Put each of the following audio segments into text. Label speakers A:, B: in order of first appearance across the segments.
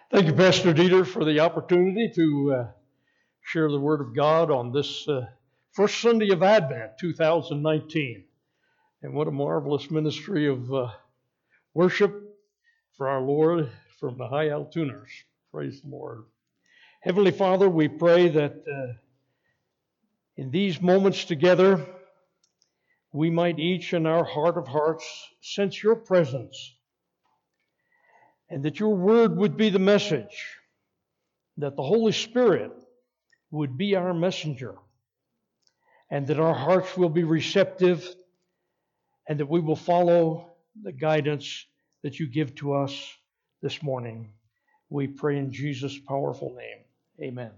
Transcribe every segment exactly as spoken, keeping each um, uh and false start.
A: Thank you, Pastor Dieter, for the opportunity to uh, share the Word of God on this uh, first Sunday of Advent, two thousand nineteen. And what a marvelous ministry of uh, worship for our Lord from the High Altooners. Praise the Lord. Heavenly Father, we pray that uh, in these moments together, we might each in our heart of hearts sense your presence, and that your Word would be the message, that the Holy Spirit would be our messenger, and that our hearts will be receptive, and that we will follow the guidance that you give to us this morning. We pray in Jesus' powerful name. Amen.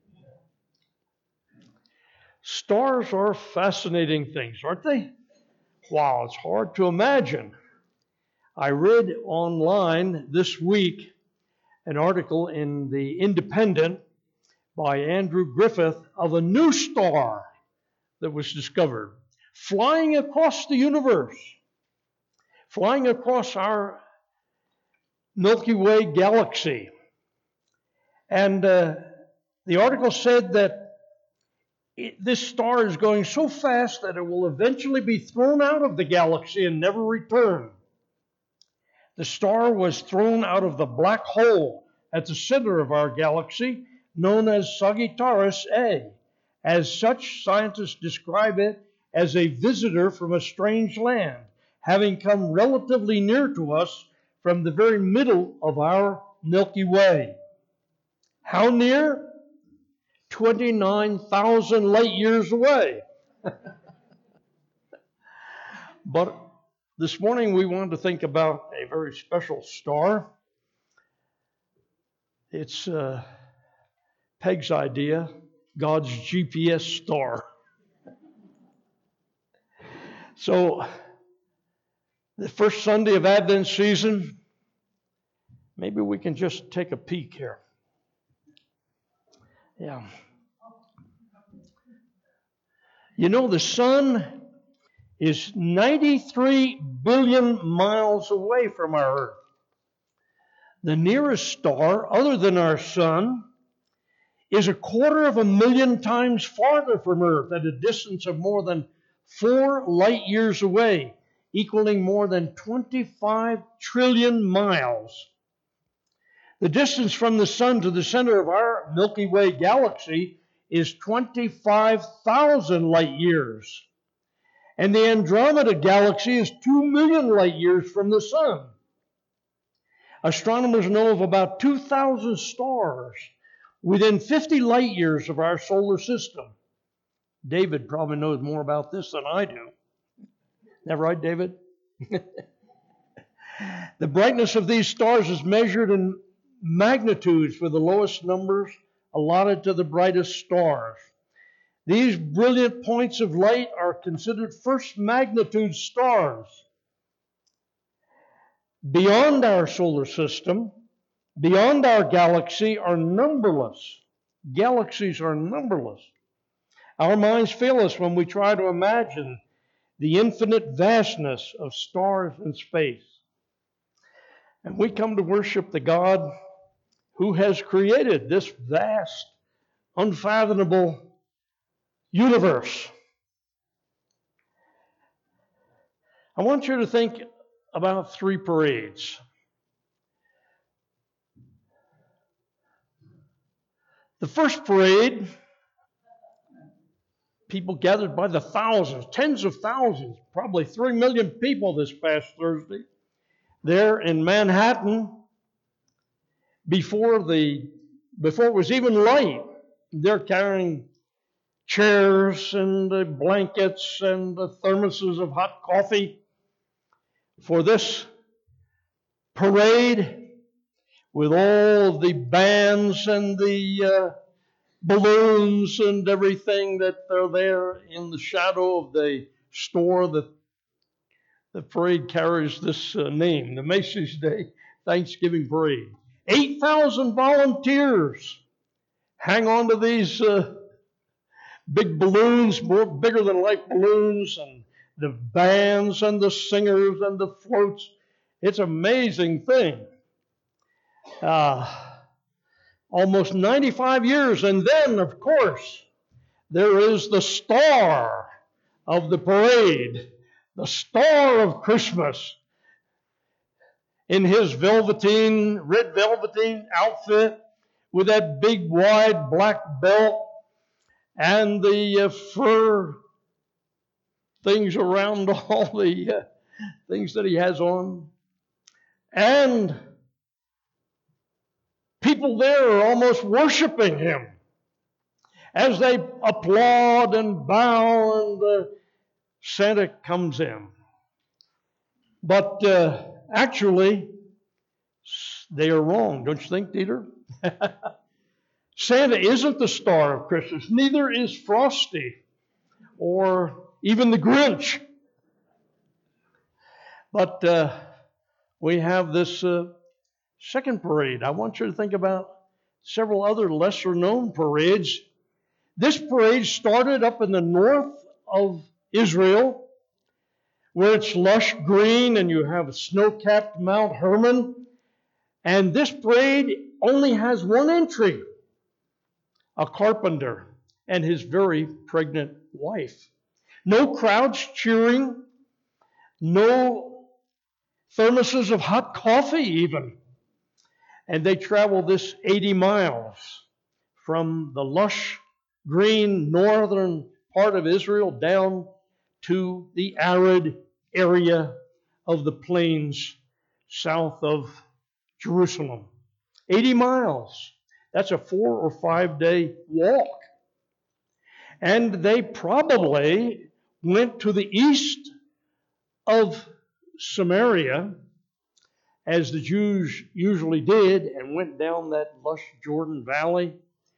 A: Stars are fascinating things, aren't they? Wow, it's hard to imagine. I read online this week an article in the Independent by Andrew Griffith of a new star that was discovered, flying across the universe, flying across our Milky Way galaxy. And uh, the article said that it, this star is going so fast that it will eventually be thrown out of the galaxy and never return. The star was thrown out of the black hole at the center of our galaxy, known as Sagittarius A. As such, scientists describe it as a visitor from a strange land, having come relatively near to us from the very middle of our Milky Way. How near? twenty-nine thousand light years away. But this morning we want to think about a very special star. It's uh, Peg's idea, God's G P S star. So, the first Sunday of Advent season, maybe we can just take a peek here. Yeah. You know, the sun is ninety-three billion miles away from our Earth. The nearest star, other than our sun, is a quarter of a million times farther from Earth at a distance of more than four light years away, equaling more than twenty-five trillion miles. The distance from the sun to the center of our Milky Way galaxy is twenty-five thousand light years. And the Andromeda galaxy is two million light years from the sun. Astronomers know of about two thousand stars within fifty light years of our solar system. David probably knows more about this than I do. Is that right, David? The brightness of these stars is measured in magnitudes, with the lowest numbers allotted to the brightest stars. These brilliant points of light are considered first magnitude stars. Beyond our solar system, beyond our galaxy, are numberless. Galaxies are numberless. Our minds fail us when we try to imagine the infinite vastness of stars in space. And we come to worship the God who has created this vast, unfathomable universe. I want you to think about three parades. The first parade, people gathered by the thousands, tens of thousands, probably three million people this past Thursday, there in Manhattan, before the before it was even light. They're carrying chairs and uh, blankets and the thermoses of hot coffee for this parade, with all the bands and the uh, balloons and everything that are there in the shadow of the store that the parade carries this uh, name, the Macy's Day Thanksgiving Parade. eight thousand volunteers hang on to these uh, big balloons, more bigger than life balloons, and the bands and the singers and the floats. It's an amazing thing. Uh, almost ninety-five years. And then, of course, there is the star of the parade, the star of Christmas, in his velveteen, red velveteen outfit with that big wide black belt and the uh, fur things around all the uh, things that he has on. And people there are almost worshiping him as they applaud and bow, and uh, Santa comes in. But uh, actually, they are wrong, don't you think, Dieter? Santa isn't the star of Christmas. Neither is Frosty or even the Grinch. But uh, we have this uh, second parade. I want you to think about several other lesser-known parades. This parade started up in the north of Israel, where it's lush green and you have a snow-capped Mount Hermon. And this parade only has one entry, a carpenter and his very pregnant wife. No crowds cheering, no thermoses of hot coffee even. And they travel this eighty miles from the lush green northern part of Israel down to the arid area of the plains south of Jerusalem. eighty miles. That's a four or five day walk. And they probably went to the east of Samaria, as the Jews usually did, and went down that lush Jordan Valley,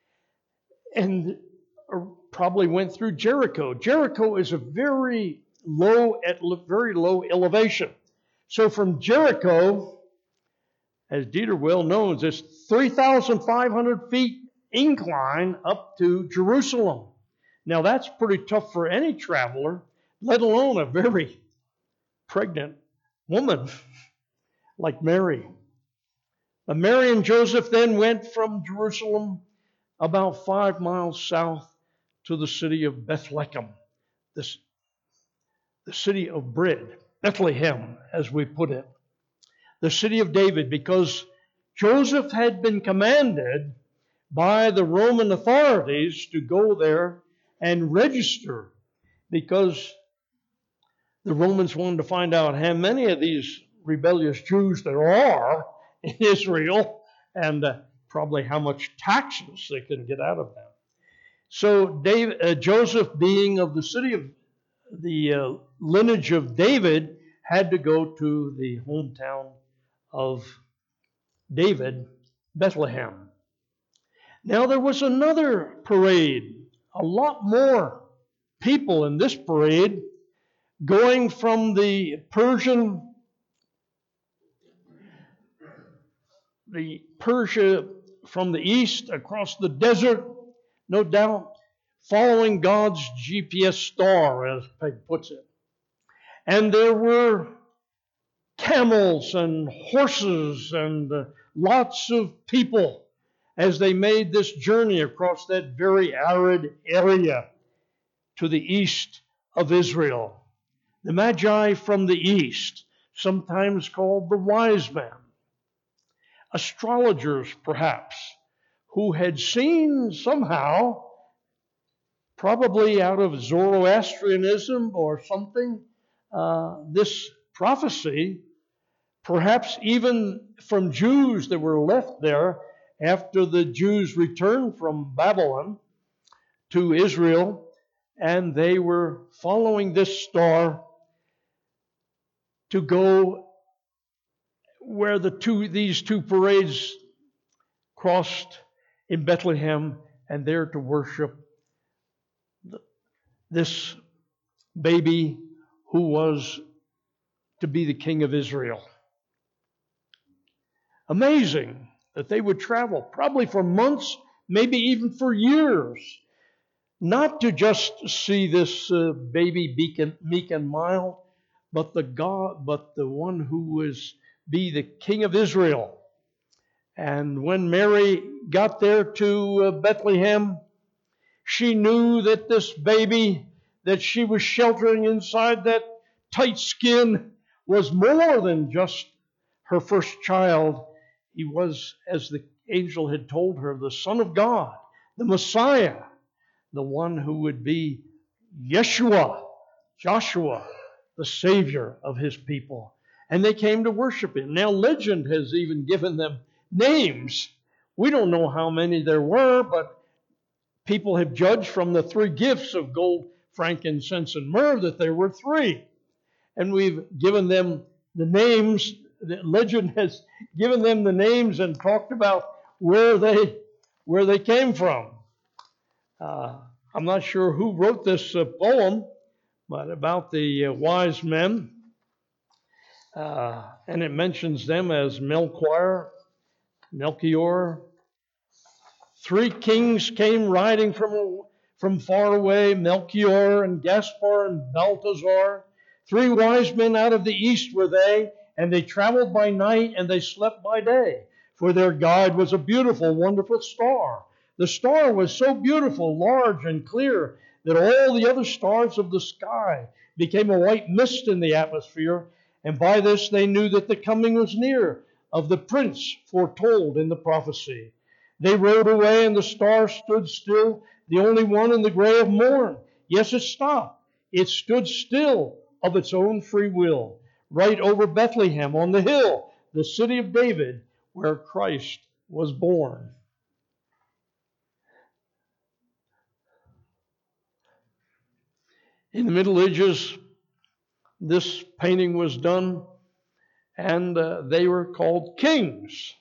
A: and probably went through Jericho. Jericho is a very low, at very low elevation. So from Jericho, as Dieter well knows, it's three thousand five hundred feet incline up to Jerusalem. Now that's pretty tough for any traveler, let alone a very pregnant woman like Mary. But Mary and Joseph then went from Jerusalem about five miles south to the city of Bethlehem, this, the city of bread, Bethlehem, as we put it, the city of David, because Joseph had been commanded by the Roman authorities to go there and register, because the Romans wanted to find out how many of these rebellious Jews there are in Israel, and uh, probably how much taxes they can get out of them. So David, uh, Joseph, being of the city of the uh, lineage of David, had to go to the hometown of David, Bethlehem. Now there was another parade, a lot more people in this parade, going from the Persian, the Persia from the east across the desert, no doubt, following God's G P S star, as Peg puts it. And there were camels and horses and uh, lots of people as they made this journey across that very arid area to the east of Israel. The Magi from the east, sometimes called the wise men, astrologers perhaps, who had seen somehow, probably out of Zoroastrianism or something, uh, this prophecy, perhaps even from Jews that were left there after the Jews returned from Babylon to Israel, and they were following this star to go where the two these two parades crossed in Bethlehem, and there to worship this baby who was to be the king of Israel. Amazing that they would travel, probably for months, maybe even for years, not to just see this uh, baby meek and mild, but the God, but the one who was be the king of Israel. And when Mary got there to uh, Bethlehem, she knew that this baby that she was sheltering inside that tight skin was more than just her first child. He was, as the angel had told her, the Son of God, the Messiah, the one who would be Yeshua, Joshua, the Savior of his people. And they came to worship him. Now, legend has even given them names. We don't know how many there were, but people have judged from the three gifts of gold, frankincense, and myrrh that there were three. And we've given them the names. The legend has given them the names and talked about where they where they came from. Uh, I'm not sure who wrote this uh, poem, but about the uh, wise men. Uh, and it mentions them as Melchior, Melchior. Three kings came riding from, from far away, Melchior and Gaspar and Balthazar. Three wise men out of the east were they, and they traveled by night and they slept by day. For their guide was a beautiful, wonderful star. The star was so beautiful, large, and clear that all the other stars of the sky became a white mist in the atmosphere, and by this they knew that the coming was near of the prince foretold in the prophecy. They rode away, and the star stood still, the only one in the gray of morn. Yes, it stopped. It stood still of its own free will, right over Bethlehem on the hill, the city of David, where Christ was born. In the Middle Ages, this painting was done, and uh, they were called kings.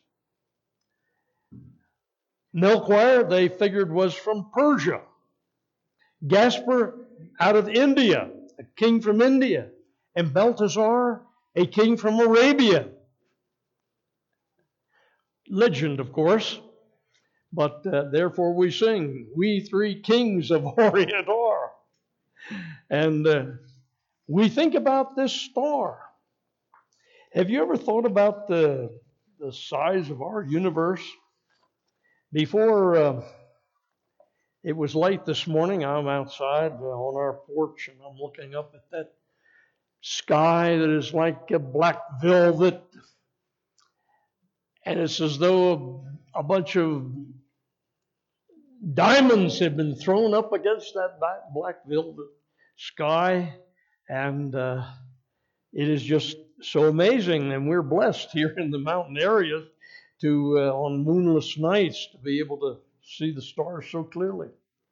A: Melchior, they figured, was from Persia. Gaspar, out of India, a king from India. And Balthazar, a king from Arabia. Legend, of course, but uh, therefore we sing, we three kings of Orient are. And uh, we think about this star. Have you ever thought about the, the size of our universe? Before uh, it was light this morning, I'm outside uh, on our porch, and I'm looking up at that sky that is like a black velvet. And it's as though a, a bunch of diamonds have been thrown up against that black velvet sky. And uh, it is just so amazing. And we're blessed here in the mountain areas to, uh, on moonless nights, to be able to see the stars so clearly.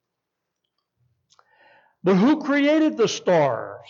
A: But who created the stars?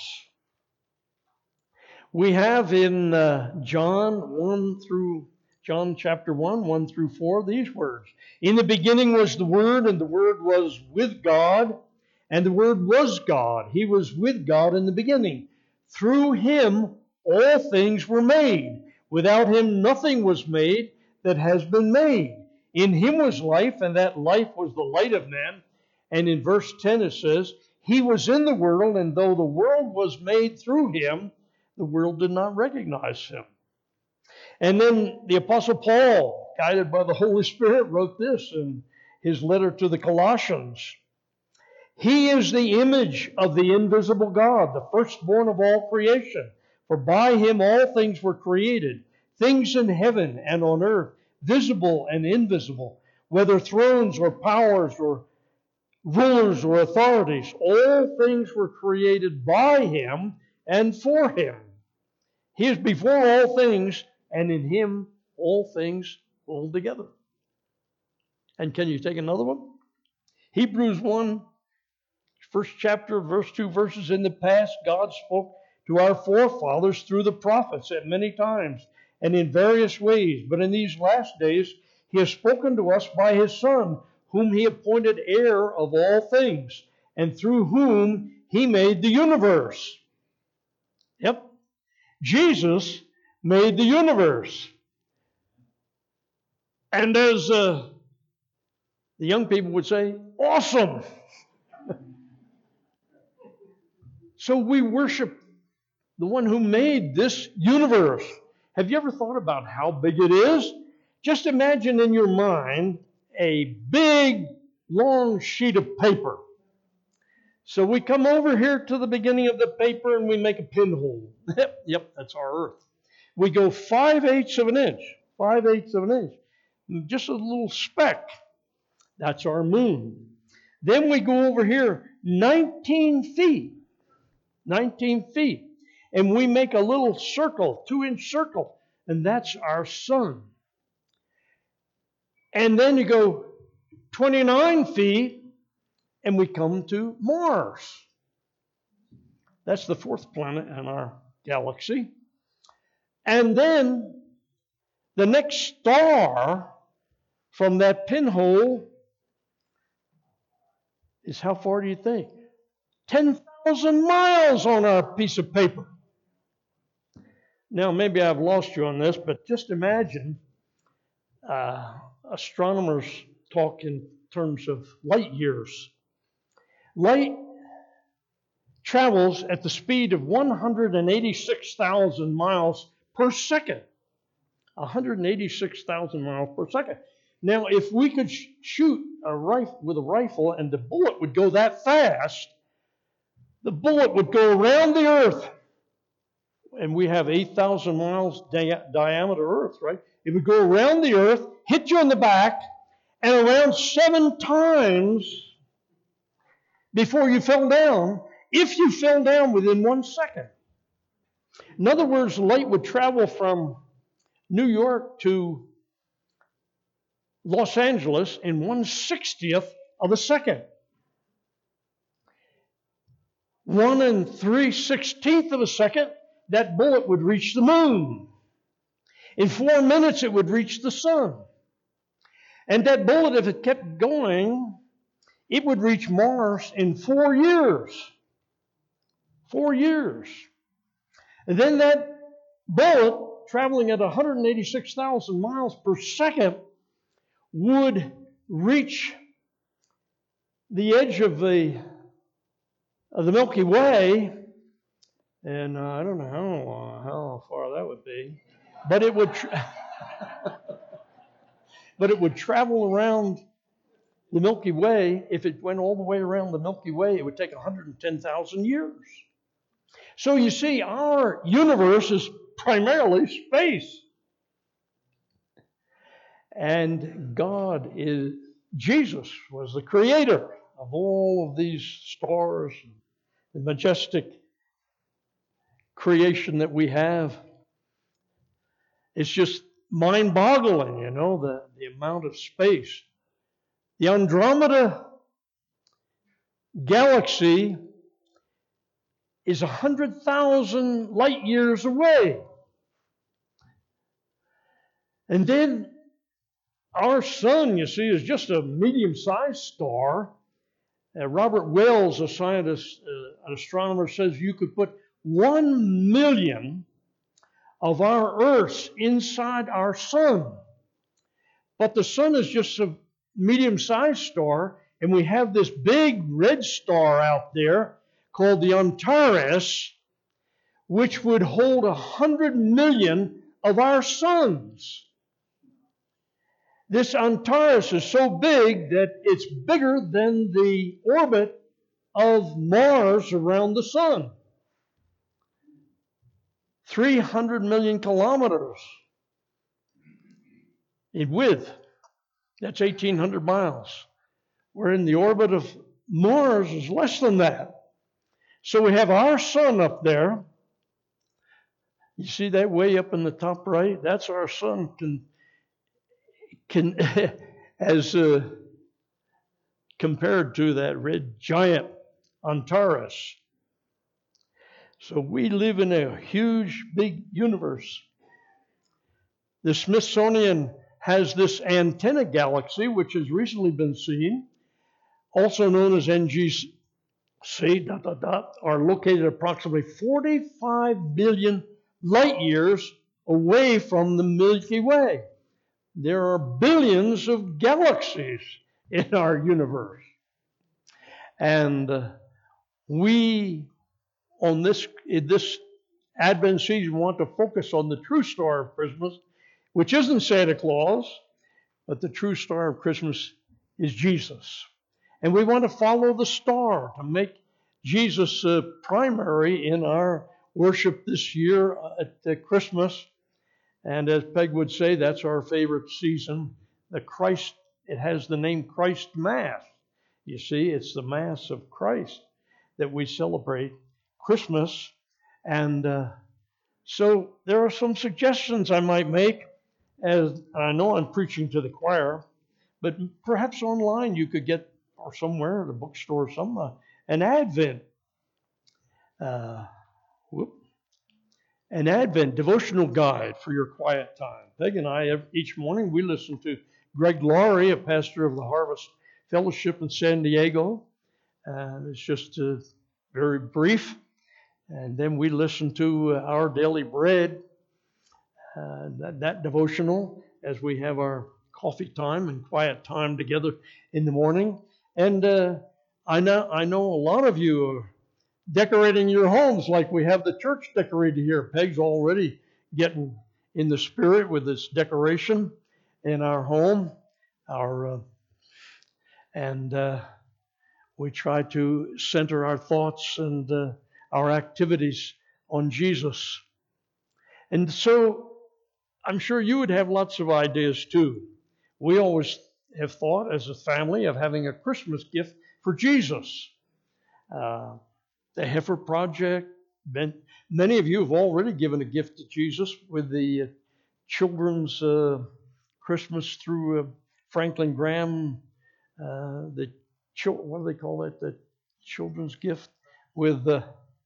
A: We have in uh, John one through John chapter one, one through four, these words. In the beginning was the Word, and the Word was with God, and the Word was God. He was with God in the beginning. Through him all things were made. Without him nothing was made that has been made. In him was life, and that life was the light of men. And in verse ten it says, he was in the world, and though the world was made through him, the world did not recognize him. And then the Apostle Paul, guided by the Holy Spirit, wrote this in his letter to the Colossians. He is the image of the invisible God, the firstborn of all creation. For by him all things were created, things in heaven and on earth, visible and invisible, whether thrones or powers or rulers or authorities. All things were created by him and for him. He is before all things, and in him all things hold together. And can you take another one? Hebrews one, first chapter, verse two verses. In the past, God spoke to our forefathers through the prophets at many times and in various ways. But in these last days, he has spoken to us by his Son, whom he appointed heir of all things, and through whom he made the universe. Yep. Jesus made the universe. And as uh, the young people would say, awesome. So we worship the one who made this universe. Have you ever thought about how big it is? just imagine in your mind a big, long sheet of paper. So we come over here to the beginning of the paper and we make a pinhole. Yep, yep, that's our Earth. We go five-eighths of an inch, five-eighths of an inch, just a little speck. That's our moon. Then we go over here nineteen feet, nineteen feet, and we make a little circle, two-inch circle, and that's our sun. And then you go twenty-nine feet, and we come to Mars. That's the fourth planet in our galaxy. And then the next star from that pinhole is, how far do you think? ten thousand miles on our piece of paper. Now, maybe I've lost you on this, but just imagine uh, astronomers talk in terms of light years. Light travels at the speed of one hundred eighty-six thousand miles per second. one hundred eighty-six thousand miles per second. Now, if we could sh- shoot a rifle with a rifle and the bullet would go that fast, the bullet would go around the Earth. And we have eight thousand miles di- diameter Earth, right? It would go around the Earth, hit you in the back, and around seven times before you fell down, if you fell down within one second. In other words, light would travel from New York to Los Angeles in one sixtieth of a second. One and three sixteenth of a second, that bullet would reach the moon. In four minutes, it would reach the sun. And that bullet, if it kept going, it would reach Mars in four years. Four years. And then that bullet, traveling at one hundred eighty-six thousand miles per second, would reach the edge of the, of the Milky Way. And uh, I don't know how, uh, how far that would be. But it would, tra- but it would travel around the Milky Way. If it went all the way around the Milky Way, it would take one hundred ten thousand years. So you see, our universe is primarily space. And God is, Jesus was the creator of all of these stars, the majestic creation that we have. It's just mind-boggling, you know, the, the amount of space. The Andromeda galaxy is one hundred thousand light years away. And then our sun, you see, is just a medium-sized star. Uh, Robert Wells, a scientist, uh, an astronomer, says you could put one million of our Earths inside our sun. But the sun is just a medium-sized star, and we have this big red star out there called the Antares, which would hold a hundred million of our suns. This Antares is so big that it's bigger than the orbit of Mars around the sun. three hundred million kilometers in width. That's eighteen hundred miles. Where in the orbit of Mars is less than that. So we have our sun up there. You see that way up in the top right? That's our sun. Can, can as uh, compared to that red giant Antares. So we live in a huge, big universe. The Smithsonian has this antenna galaxy, which has recently been seen, also known as N G C, dot, dot, dot, are located approximately forty-five billion light years away from the Milky Way. There are billions of galaxies in our universe. And uh, we, on this, in this Advent season, want to focus on the true star of Christmas, which isn't Santa Claus, but the true star of Christmas is Jesus. And we want to follow the star to make Jesus uh, primary in our worship this year at uh, Christmas. And as Peg would say, that's our favorite season. The Christ, it has the name Christ Mass. You see, it's the Mass of Christ that we celebrate Christmas. And uh, so there are some suggestions I might make, as I know I'm preaching to the choir, but perhaps online you could get, or somewhere, at a bookstore or something, uh, an Advent, uh, whoop, an Advent devotional guide for your quiet time. Peg and I, each morning, we listen to Greg Laurie, a pastor of the Harvest Fellowship in San Diego. Uh, it's just uh, very brief. And then we listen to uh, Our Daily Bread, uh, that, that devotional, as we have our coffee time and quiet time together in the morning. And uh, I know I know a lot of you are decorating your homes like we have the church decorated here. Peg's already getting in the spirit with this decoration in our home. Our uh, and uh, we try to center our thoughts and uh, our activities on Jesus. And so I'm sure you would have lots of ideas too. We always have thought as a family of having a Christmas gift for Jesus. Uh, the Heifer Project. Ben, many of you have already given a gift to Jesus with the uh, children's uh, Christmas through uh, Franklin Graham. Uh, the what do they call it? The children's gift with the. Uh,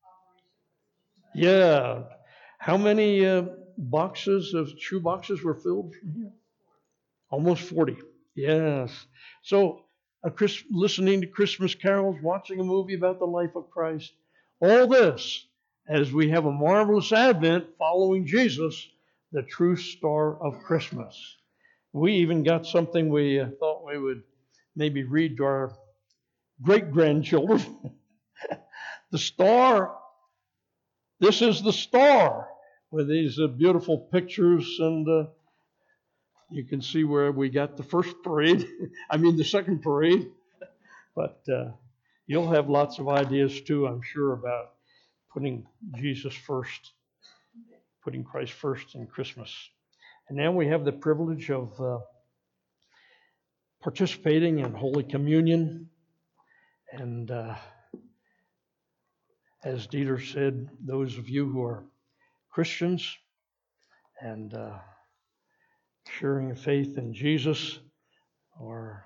A: yeah. How many uh, boxes of shoe boxes were filled from here? Almost forty. Yes. So, a Chris, listening to Christmas carols, watching a movie about the life of Christ, all this as we have a marvelous Advent following Jesus, the true star of Christmas. We even got something we uh, thought we would maybe read to our great-grandchildren. The star, this is the star, with these uh, beautiful pictures, and uh, you can see where we got the first parade, I mean the second parade, but uh, you'll have lots of ideas too, I'm sure, about putting Jesus first, putting Christ first in Christmas. And now we have the privilege of uh, participating in Holy Communion. And uh, as Dieter said, those of you who are Christians and uh, sharing a faith in Jesus, or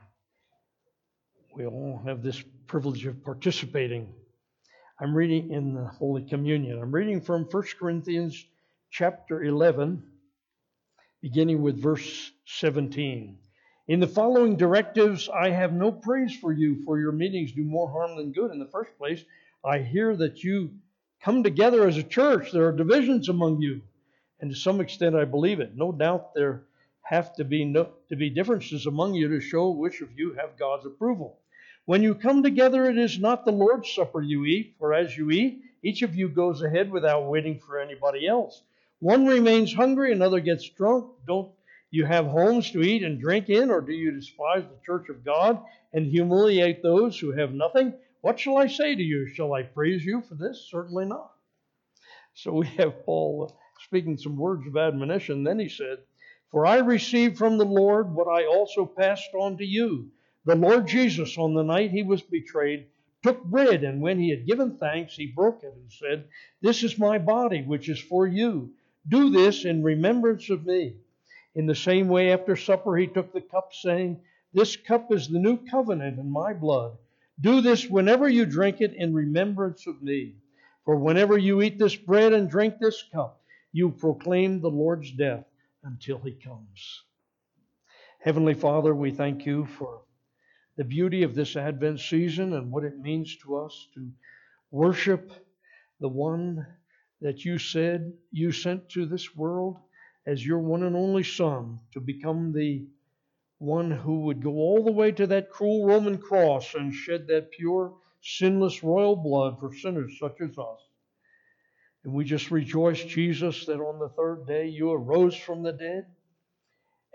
A: we all have this privilege of participating. I'm reading in the Holy Communion. I'm reading from First Corinthians chapter eleven, beginning with verse seventeen. In the following directives, I have no praise for you, for your meetings do more harm than good. In the first place, I hear that you come together as a church. There are divisions among you, and to some extent I believe it. No doubt there have to be no, to be differences among you to show which of you have God's approval. When you come together, it is not the Lord's Supper you eat, for as you eat, each of you goes ahead without waiting for anybody else. One remains hungry, another gets drunk. Don't you have homes to eat and drink in, or do you despise the church of God and humiliate those who have nothing? What shall I say to you? Shall I praise you for this? Certainly not. So we have Paul speaking some words of admonition. Then he said, For I received from the Lord what I also passed on to you. The Lord Jesus, on the night he was betrayed, took bread, and when he had given thanks, he broke it and said, This is my body, which is for you. Do this in remembrance of me. In the same way, after supper, he took the cup, saying, This cup is the new covenant in my blood. Do this whenever you drink it in remembrance of me. For whenever you eat this bread and drink this cup, you proclaim the Lord's death until he comes. Heavenly Father, we thank you for the beauty of this Advent season and what it means to us to worship the one that you said you sent to this world as your one and only Son, to become the one who would go all the way to that cruel Roman cross and shed that pure, sinless royal blood for sinners such as us. And we just rejoice, Jesus, that on the third day you arose from the dead,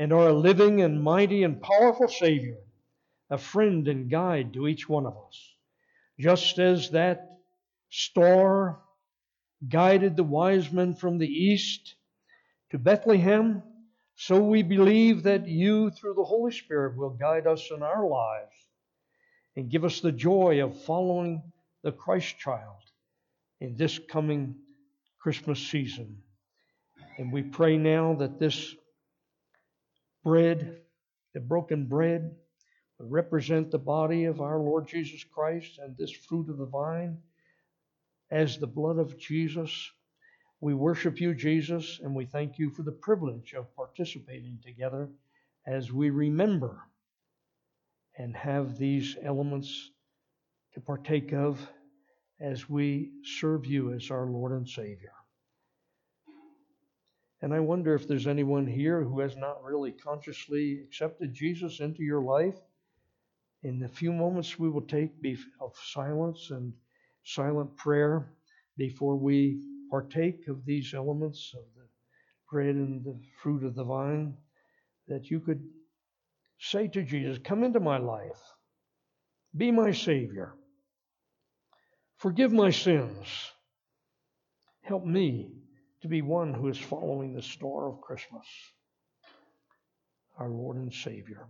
A: and are a living and mighty and powerful Savior, a friend and guide to each one of us. Just as that star guided the wise men from the east to Bethlehem, so we believe that you, through the Holy Spirit, will guide us in our lives and give us the joy of following the Christ child in this coming Christmas season. And we pray now that this bread, the broken bread, will represent the body of our Lord Jesus Christ, and this fruit of the vine as the blood of Jesus. We worship you, Jesus, and we thank you for the privilege of participating together as we remember and have these elements to partake of as we serve you as our Lord and Savior. And I wonder if there's anyone here who has not really consciously accepted Jesus into your life. In the few moments we will take of silence and silent prayer before we partake of these elements of the bread and the fruit of the vine, that you could say to Jesus, come into my life, be my Savior, forgive my sins, help me to be one who is following the star of Christmas, our Lord and Savior.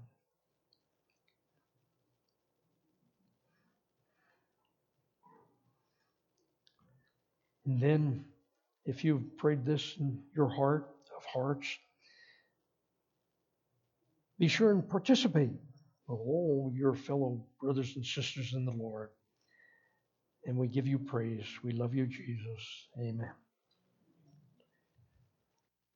A: And then, if you've prayed this in your heart of hearts, be sure and participate with all your fellow brothers and sisters in the Lord. And we give you praise. We love you, Jesus. Amen.